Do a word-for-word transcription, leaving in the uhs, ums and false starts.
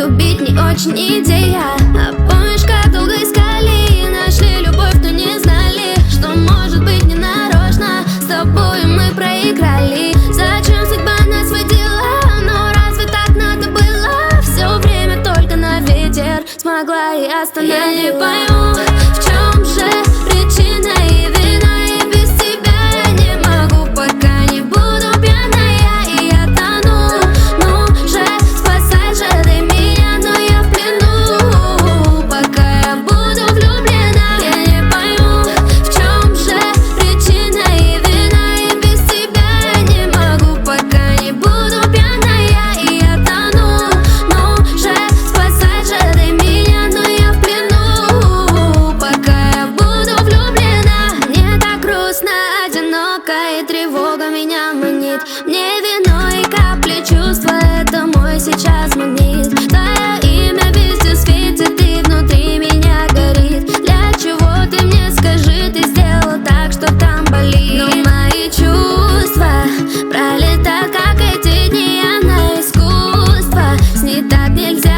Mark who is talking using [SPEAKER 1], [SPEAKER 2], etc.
[SPEAKER 1] любить не очень идея. А помнишь, как долго искали, нашли любовь, но не знали, что может быть не нарочно. С тобой мы проиграли. Зачем судьба нас водила? Но разве так надо было? Все время только на ветер смогла и остановила. Я не пойму, в чем же причина и вина, и без тебя я не могу, пока не буду пьяная, и я тону. Ну же, спасай же ты меня, но я в плену, пока я буду влюблена. Я не пойму, в чем же причина и вина, и без тебя я не могу, пока не буду пьяная, и я тону. Ну же, спасай же ты меня, но я в плену, пока я буду влюблена. Мне так грустно, одиноко, и тревога меня манит. Мне вино и капли чувства, это мой сейчас магнит. Твое имя везде светит, и внутри меня горит. Для чего ты мне, скажи, ты сделал так, что там болит? Но мои чувства пролетают, как эти дни, я на искусство. С ней так нельзя.